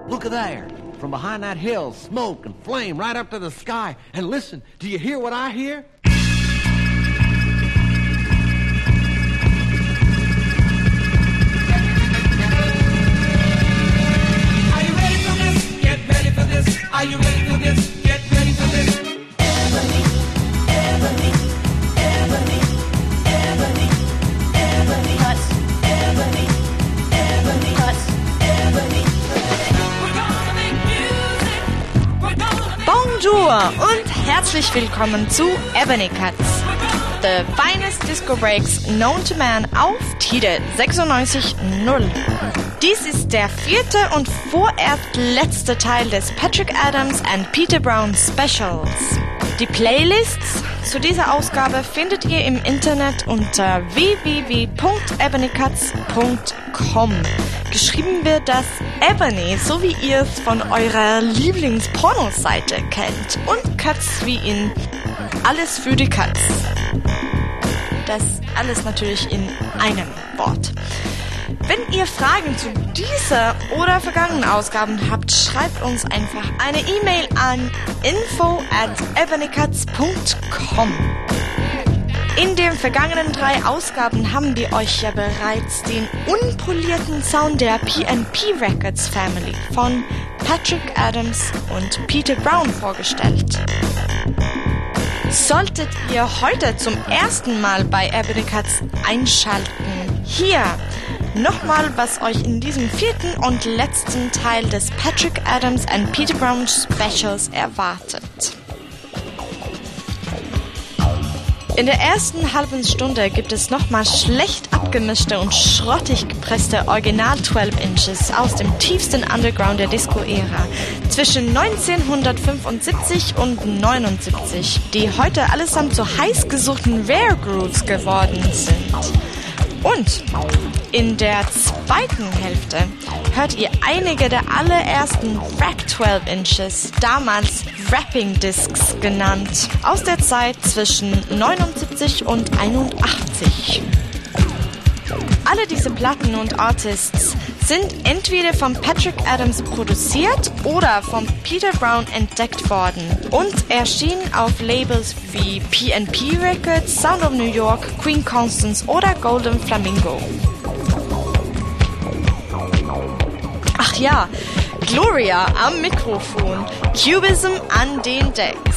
Look there. From behind that hill, smoke and flame right up to the sky. And listen, do you hear what I hear? Are you ready for this? Get ready for this. Are you ready for this? Get ready for this. Ebony, ebony, ebony, ebony, ebony, cuts, ebony, ebony, cuts, ebony. Bonjour und herzlich willkommen zu Ebony Cuts, the finest disco breaks known to man auf Tide 96.0. Dies ist der vierte und vorerst letzte Teil des Patrick Adams and Peter Brown Specials. Die Playlists zu dieser Ausgabe findet ihr im Internet unter www.ebonycuts.com. Geschrieben wird das Ebony, so wie ihr es von eurer Lieblings-Porno-Seite kennt. Und Cuts wie in alles für die Cuts. Das alles natürlich in einem Wort. Wenn ihr Fragen zu dieser oder vergangenen Ausgaben habt, schreibt uns einfach eine E-Mail an info@ebonycuts.com. In den vergangenen 3 Ausgaben haben wir euch ja bereits den unpolierten Sound der P&P Records Family von Patrick Adams und Peter Brown vorgestellt. Solltet ihr heute zum ersten Mal bei Ebony Cuts einschalten, hier nochmal, was euch in diesem vierten und letzten Teil des Patrick Adams and Peter Brown Specials erwartet. In der ersten halben Stunde gibt es nochmal schlecht abgemischte und schrottig gepresste Original 12 Inches aus dem tiefsten Underground der Disco-Ära zwischen 1975 und 79, die heute allesamt zu heiß gesuchten Rare Grooves geworden sind. Und in der zweiten Hälfte hört ihr einige der allerersten Rack 12 Inches, damals Rapping Discs genannt, aus der Zeit zwischen 79 und 81. Alle diese Platten und Artists sind entweder von Patrick Adams produziert oder von Peter Brown entdeckt worden und erschienen auf Labels wie P&P Records, Sound of New York, Queen Constance oder Golden Flamingo. Ach ja, Gloria am Mikrofon, Cubism an den Decks.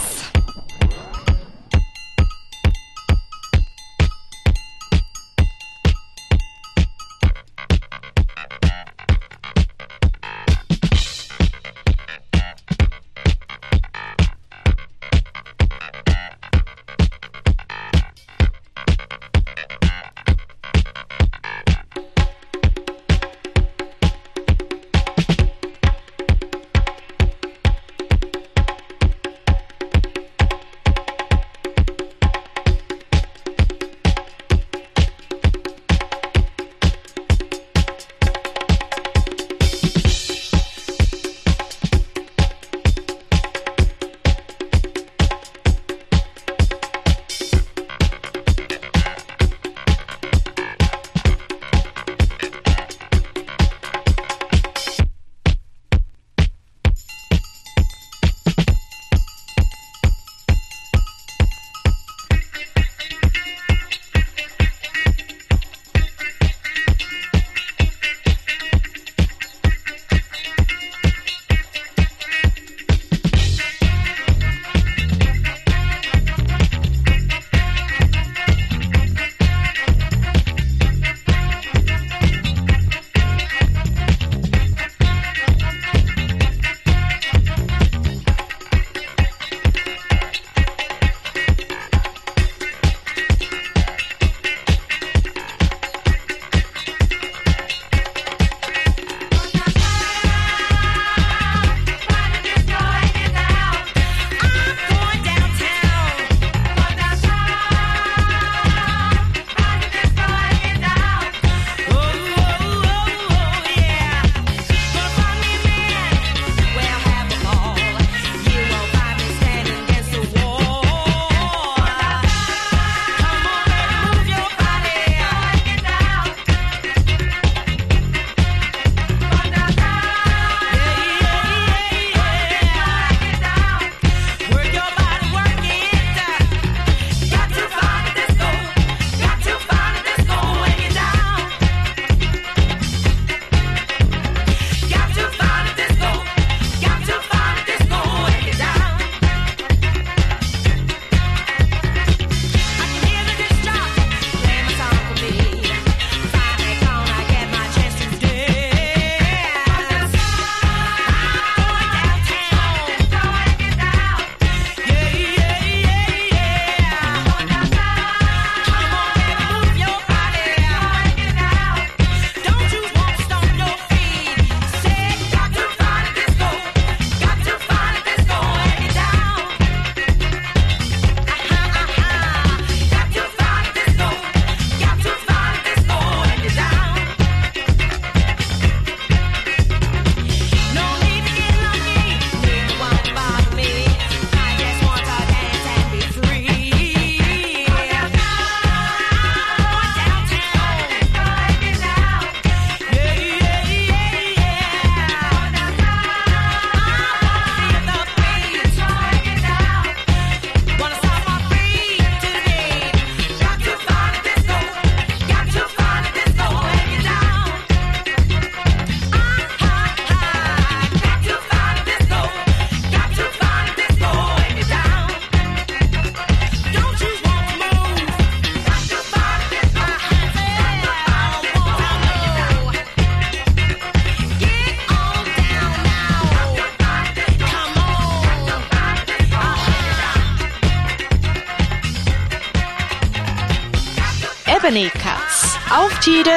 Company Cuts auf Tide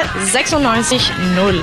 96.0.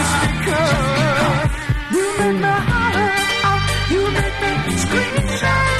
You make me scream.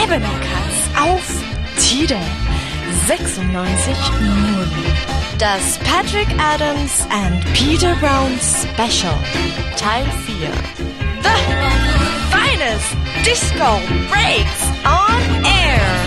Ebenekers auf Tide 96.0. Das Patrick Adams and Peter Brown Special Teil 4. The finest disco breaks on air.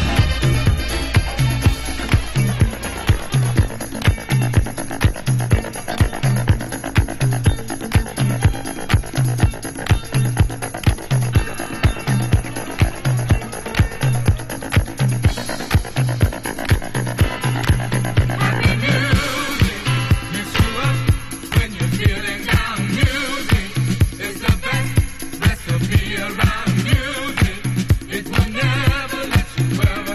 Around music, it will never let you ever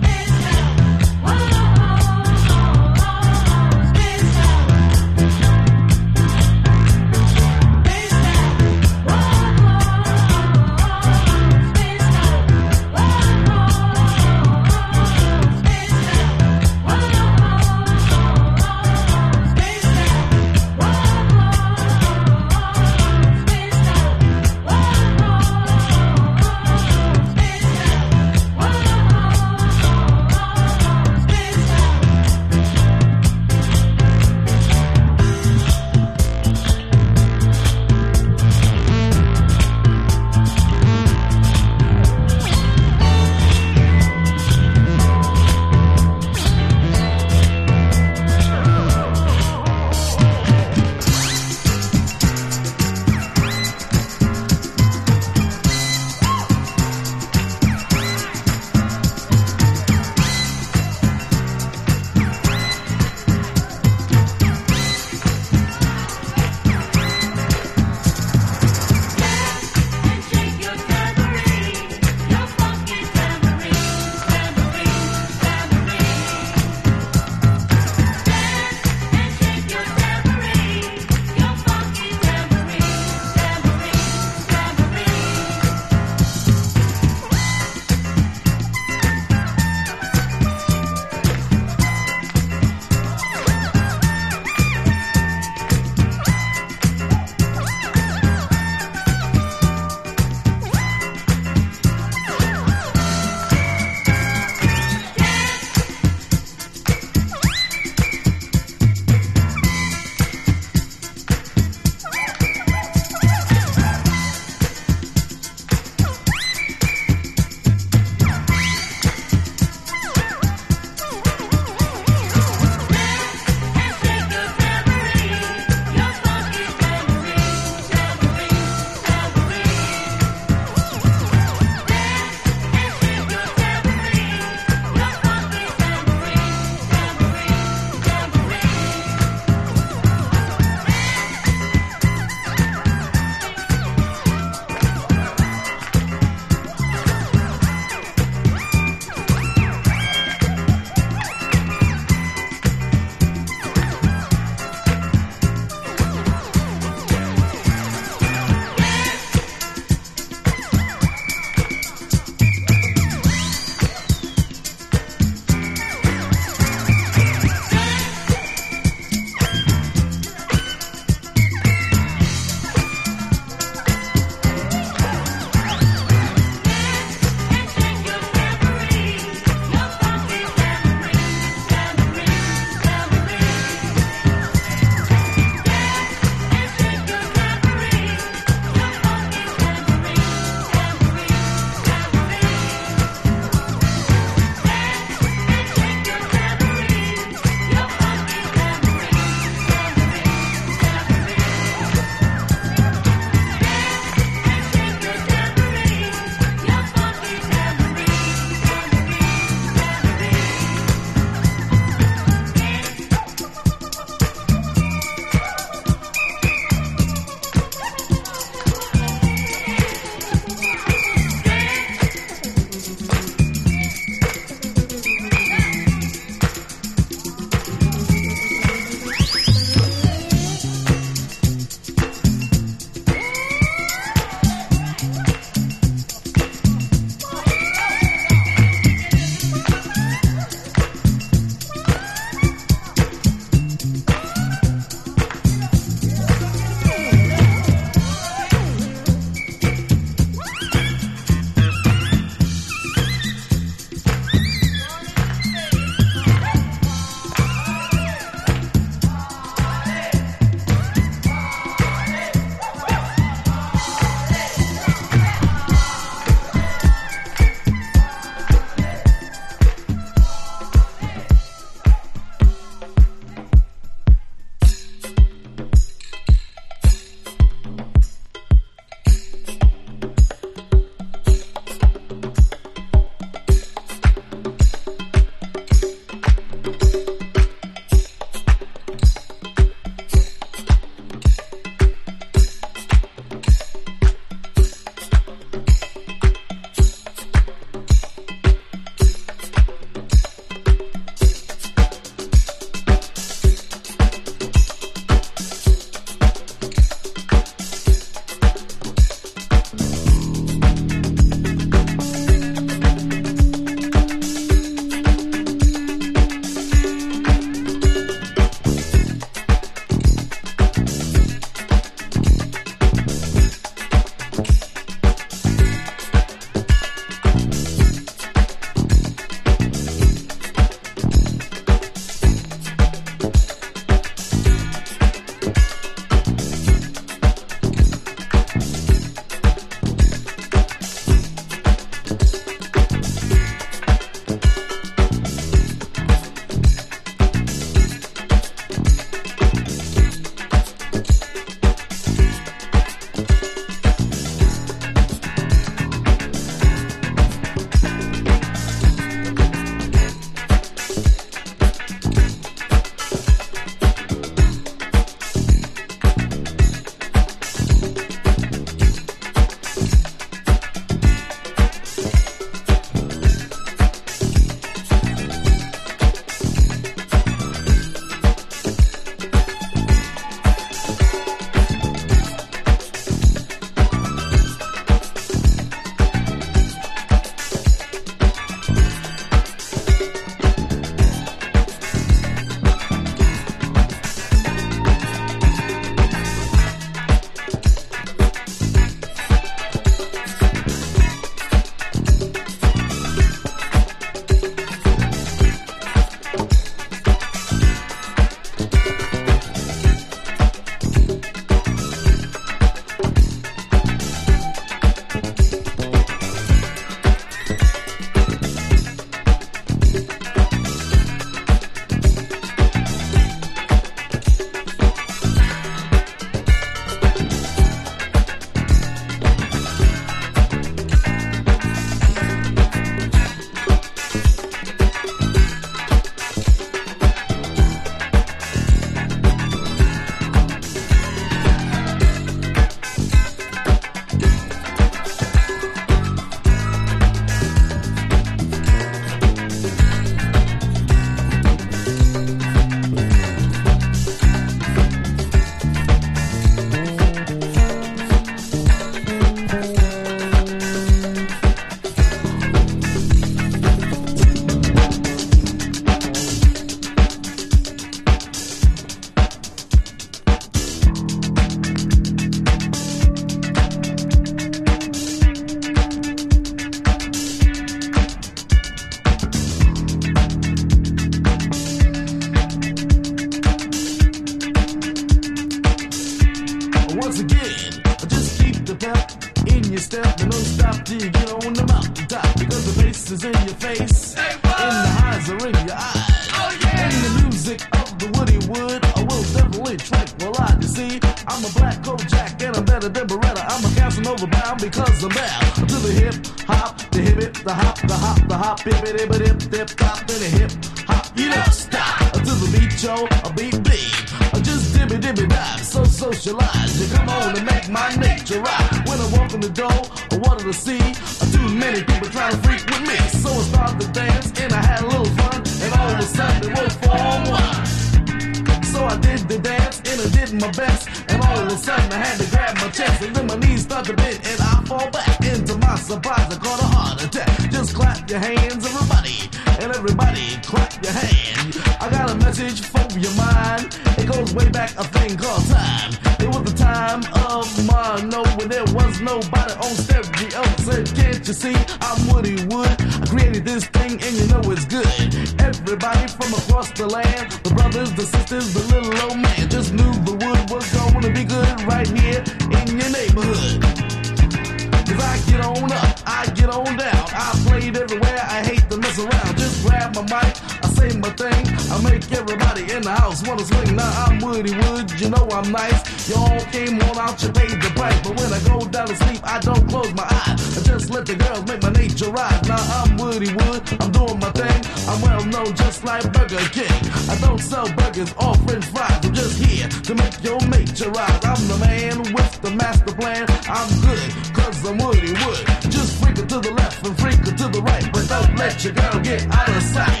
pep in your step, and don't stop till you get on the mountaintop. Because the bass is in your face, and the highs are in your eyes. And the music of the Woody Wood, I will definitely tranquilize. You see, I'm a black Kojak and I'm better than Beretta. I'm a Casanova bound because I'm bound to the hip hop, the hip it, the hop, the hop, the hop, hip it, hip it, hip, hip, hop, and the hip hop. You don't stop to the beat, yo, a beat beat. Just dibby dibby dive, so socialize. You come on and make my nature right. When I walk in the door, I wanted to see too many people trying to freak with me. So I started to dance and I had a little fun, and all of a sudden it was 4-1. So I did the dance and I did my best, and all of a sudden I had to grab my chest, and then my knees start to bend and I fall back. Into my surprise, I caught a heart attack. Just clap your hands, everybody, and everybody clap your hands. I got a message for your mind. It goes way back, a thing called time. It was the time of mono when there was nobody on stereo. Said, can't you see I'm Woody Wood? I created this thing and you know it's good. Everybody from across the land, the brothers, the sisters, the little old man, just knew the wood was going to be good right here in your neighborhood. Cause I get on up, I get on down, I played everywhere, I hate to mess around. Just grab my mic, I say my thing, I make everybody in the house wanna swing. Now I'm Woody Wood, you know I'm nice. Y'all came on out, you paid the price. But when I go down to sleep, I don't close my eyes, I just let the girls make my nature rise. Now I'm Woody Wood, I'm doing my thing, I'm well known just like Burger King. I don't sell burgers or french fries, I'm just here to make your nature rise. I'm the man with the master plan, I'm good, cause I'm Woody Wood. Just freak it to the left and freak it to the right, but don't let your girl get out of sight.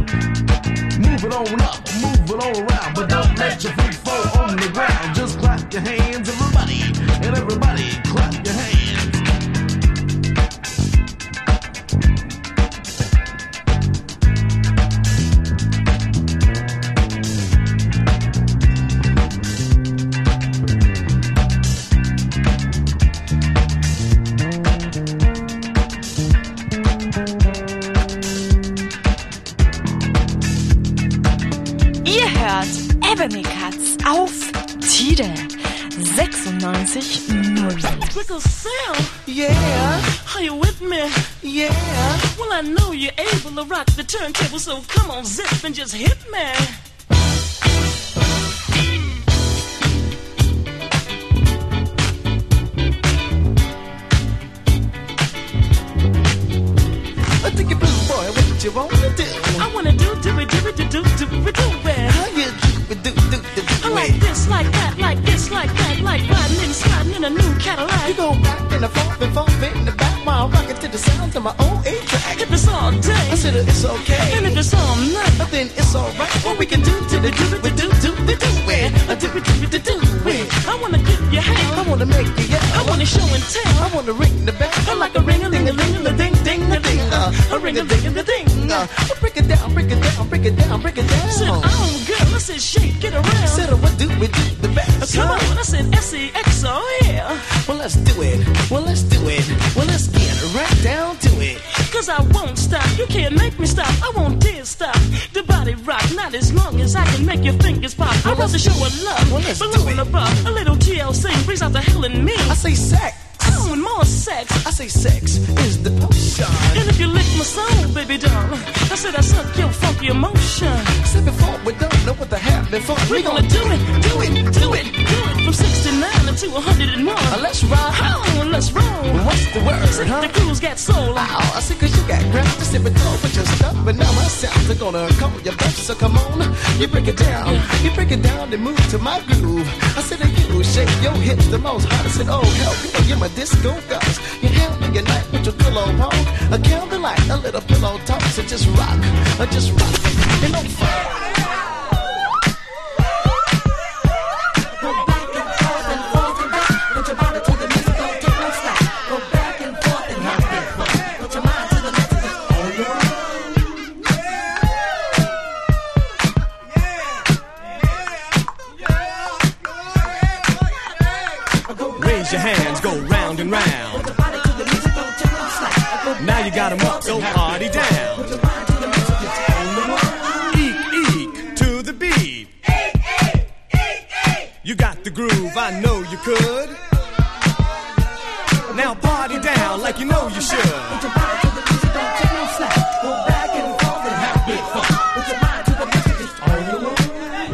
Move it on up, move it all around, but don't let your feet fall on the ground. Just clap your hands, everybody, and everybody clap your hands. Ebony Cats auf Tide 96.0. Quicker sound. Yeah. Are you with me? Yeah. Well, I know you're able to rock the turntable, so come on, zip and just hit me. I think you blue boy, what you wanna do? I wanna do it. How you do I like this, like that, like this, like that, like riding and sliding in a new Cadillac. You go back in the funk in the back while rocking to the sound of my own 8-track. If it's all day, I said it's okay. and if it's all night, then it's alright. What we can do to the do it, do it. I wanna clip your hair, I wanna make you yell. I wanna show and tell. I wanna ring the bell. I like a ring-a-ling-a-ling-a-ding, ding-a-ding, a ring-a-ding-a-ding. Break it down. Said, oh girl, I said shake it around. Said what do we do the best? Come on, I said S-E-X, oh yeah. Well, let's do it. Well, let's get right down to it. Cause I won't stop, you can't make me stop. I won't dare stop. The body rock, not as long as I can make your fingers pop. I want to show a love, well, let's below do it. and above. A little TLC brings out the hell in me. I say sex. I want more sex. I say sex is the potion. And if you lick my soul, baby doll, I said I suck your funky emotion. Said before we don't know what to have before. We gonna do it. From 69 to 101. Let's ride. Oh, let's roll. What's the word, Said huh? the crews got soul. Oh, I see cause you got ground to sip it all with your stuff. But now my sounds are gonna call your bluff. So come on, you break it down. You break it down and move to my groove. I said that you shake your hips the most hot. I said, oh hell, you're my disco gods. You handle your night with your pillow pole. A candlelight, a little pillow talk. So just rock. And don't fall. Raise your hands, go round and round. Now you got 'em up, so party down. Eek, to the beat. You got the groove, I know you could. Now party down like you know you should. Put your body to the music, don't take no slack. Go back and forth and have big fun. Put your mind to the music, it's all you want.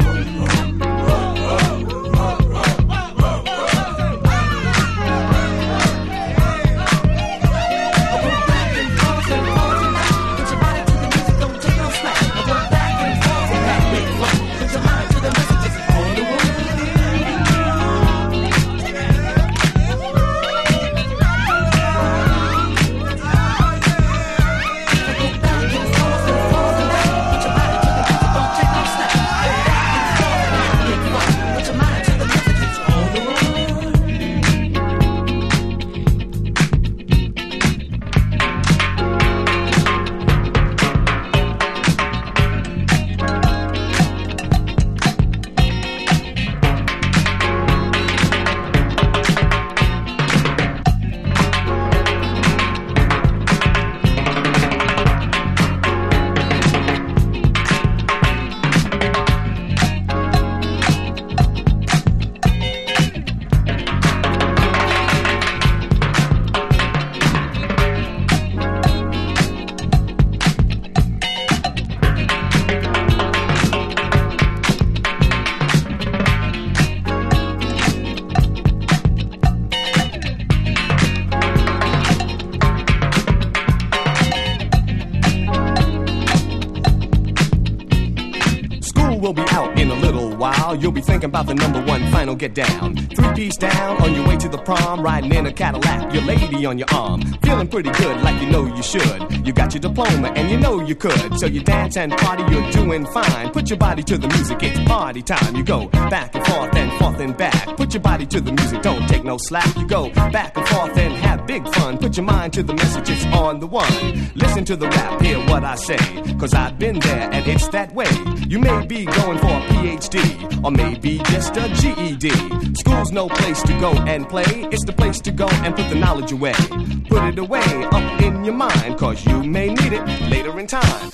You'll be thinking about the number one final get down. 3-piece down on your way to the prom, riding in a Cadillac, your lady on your arm, feeling pretty good like you know you should. You got your diploma and you know you could, so you dance and party, you're doing fine. Put your body to the music, it's party time. You go back and forth and back. Put your body to the music, don't take no slack. You go back and forth and have big fun. Put your mind to the message, it's on the one. Listen to the rap, hear what I say, cause I've been there and it's that way. You may be going for a PhD, or maybe just a GED. School's no place to go and play. It's the place to go and put the knowledge away. Put it away up in your mind, cause you may need it later in time.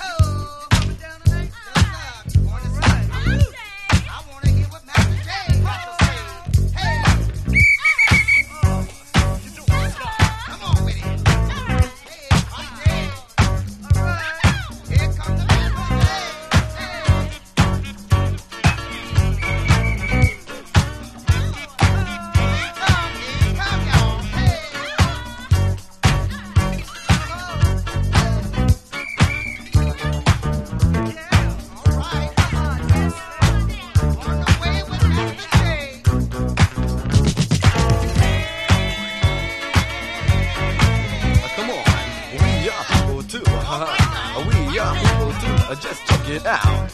Just check it out.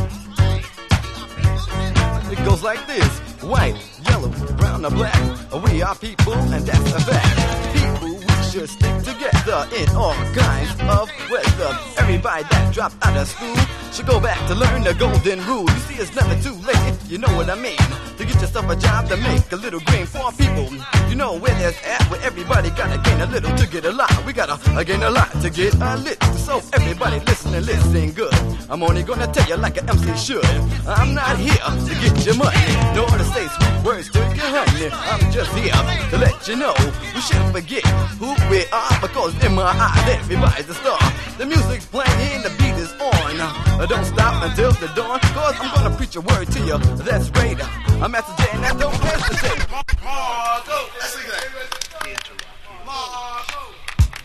It goes like this: white, yellow, brown, or black. We are people, and that's a fact. People, we should stick together in all kinds of weather. Everybody that dropped out of school should go back to learn the golden rule. You see, it's never too late, if you know what I mean, to get yourself a job to make a little green for people. You know where there's at, where everybody gotta gain a little to get a lot. We gotta gain a lot to get a lit. So everybody listen and listen good. I'm only gonna tell you like an MC should. I'm not here to get your money, nor to say sweet words to your honey. I'm just here to let you know we shouldn't forget who we are, because in my eyes everybody's a star. The music's playing, the beat is on. Don't stop until the dawn, cause I'm gonna preach a word to you that's great. I'm Master J and I don't hesitate. Margo, let's sing that. Margo,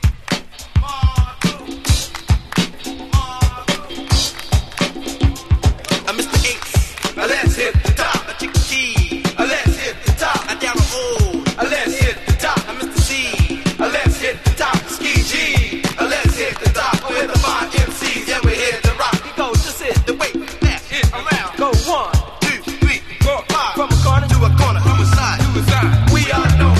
Mr. Ace, let's hit the top. Chicken Key, let's hit the top. Down the O, let's hit the top. Mr. C, let's hit the top. Ski G, let's hit the top. With the fine MCs, yeah, we hit the rock. We go just hit the way, back, hit around. Go 1, 2, 3, 4, 5. From a corner to a corner, to a side, to a side. We are known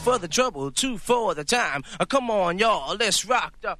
for the trouble, 2 for the time. Come on, y'all, let's rock the...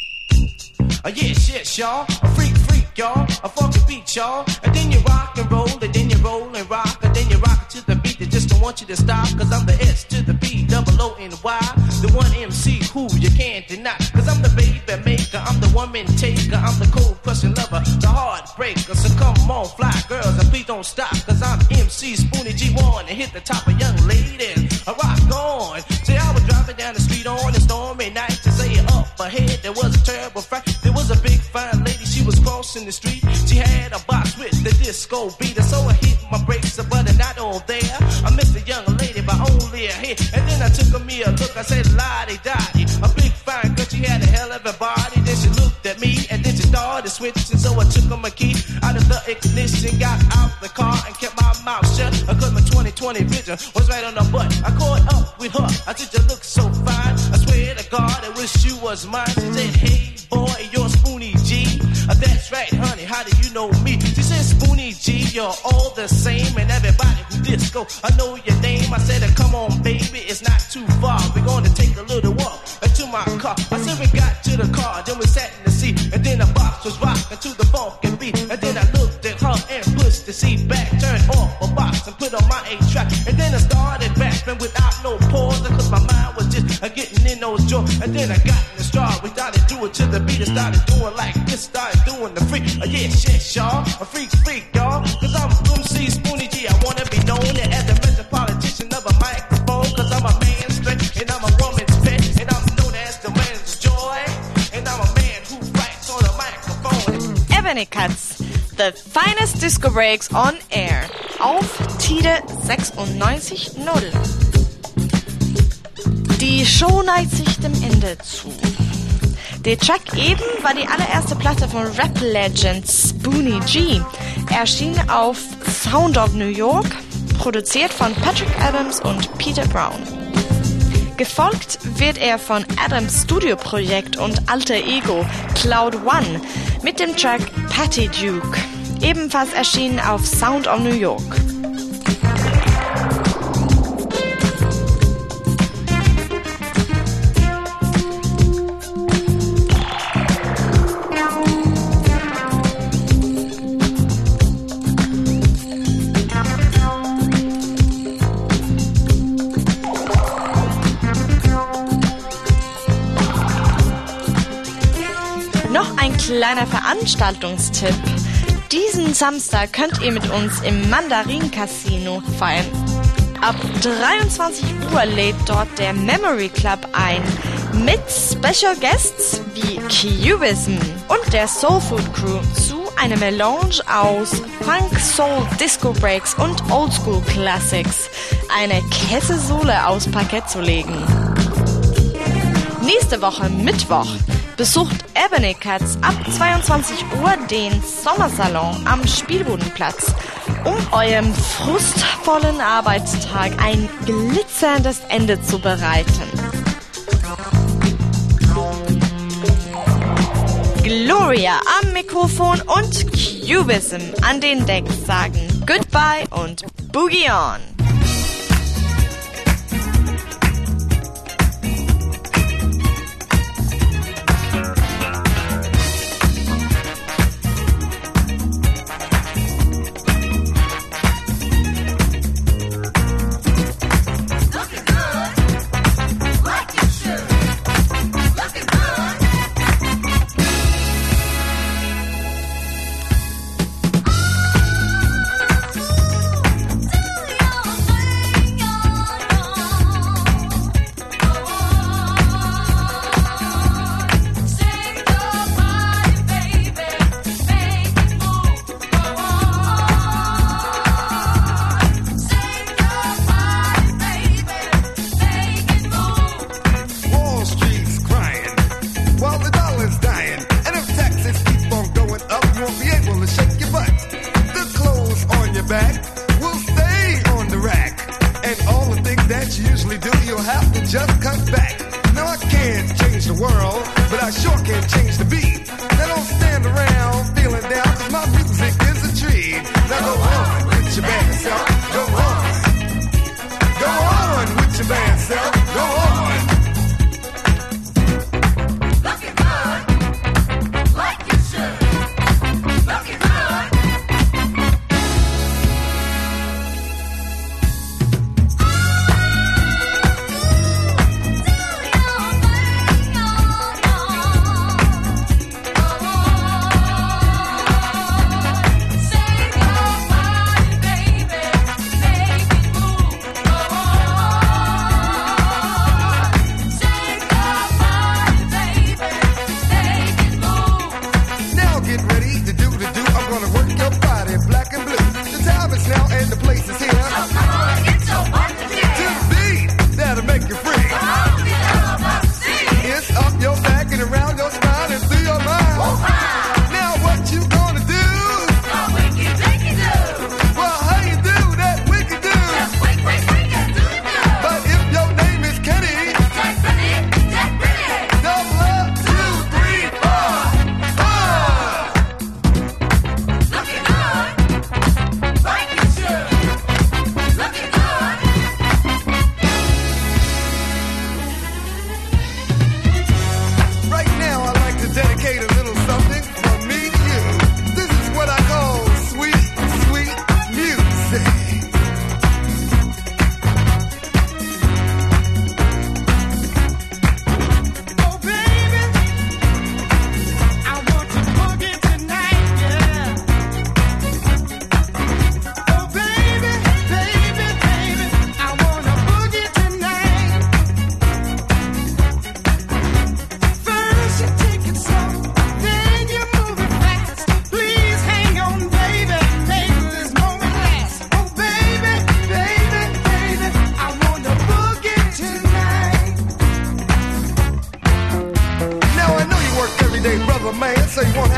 yes, y'all. A freak, y'all. A funky beat, y'all. And then you rock and roll, and then you roll and rock, and then you rock to the beat. They just don't want you to stop, cause I'm the S to the B, double O and Y. The one MC who you can't deny. Cause I'm the baby maker, I'm the woman taker, I'm the cold crushing lover, the heartbreaker. So come on, fly girls, and please don't stop, cause I'm MC Spoonie G1 and hit the top of young ladies. I rock on. See, I was driving down the street on a stormy night to say up ahead. There was a terrible fight. There was a big fine lady, she was crossing the street. She had a box with the disco beat, and so I hit my brakes, but not all there. I missed the young lady by only a hit, and then I took me a look. I said, "Lottie-dottie," a big fine girl, she had a hell of a body. Then she looked at me, and then she started switching. So I took my key out of the ignition, got out the car, and kept my mouth shut. Cause my 20/20 vision was right on the butt. I caught up with her. I said, "You look so fine. I swear to God, I wish you was mine." She said, "Hey boy, you're Spoonie G." That's right, honey. How do you know me? She said, "Spoonie G, you're all the same, and everybody who disco, I know your name." I said, "Come on, baby, it's not too far. We're gonna take a little walk to my car." I said, we got to the car, then we sat in the seat, and then the box was rocking to the funky beat. And then I looked at her and pushed the seat back, turned off a box and put on my 8-track. And then I started rapping without no pause, cause my mind was just getting in those joints. And then I got in the straw, we started doing to the beat, and started doing like this, started doing the freak. Yes, y'all, a freak, y'all. Cause I'm MC Spoonie G, I wanna be known as the metropolitan of a microphone. Cause I'm a man's strength, and I'm a woman's pet, and I'm known as the man's joy. And I'm a man who writes on a microphone. Ebony Cuts, the finest disco breaks on air. Auf Tide 96.0. Die Show neigt sich dem Ende zu. Der Track eben war die allererste Platte von Rap-Legend Spoonie G. Erschien auf Sound of New York, produziert von Patrick Adams und Peter Brown. Gefolgt wird er von Adams Studioprojekt und alter Ego Cloud One mit dem Track Patty Duke, ebenfalls erschienen auf Sound of New York. Kleiner Veranstaltungstipp. Diesen Samstag könnt ihr mit uns im Mandarin Casino feiern. Ab 23 Uhr lädt dort der Memory Club ein. Mit Special Guests wie Cubism und der Soul Food Crew zu einer Melange aus Funk, Soul, Disco Breaks und Oldschool Classics. Eine Kesselsohle aus Parkett zu legen. Nächste Woche Mittwoch besucht Ebony Cuts ab 22 Uhr den Sommersalon am Spielbodenplatz, um eurem frustvollen Arbeitstag ein glitzerndes Ende zu bereiten. Gloria am Mikrofon und Cubism an den Decks sagen Goodbye und Boogie on!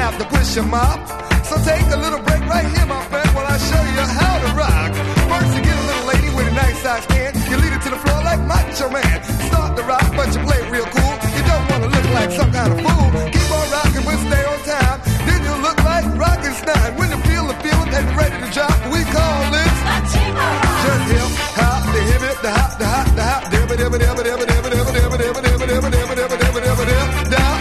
have to push 'em up. So take a little break right here, my friend, while I show you how to rock. First you get a little lady with a nice size can. You lead it to the floor like Macho Man. Start to rock, but you play it real cool. You don't want to look like some kind of fool. Keep on rocking, but stay on time. Then you'll look like Rockenstein. When you feel the feeling and you're ready to drop, we call it just hip hop, the hip it, the hop, the hop, the hop, dibba dibba dibba dibba dibba dibba dibba dibba dibba dibba dibba dibba dibba dibba dibba down.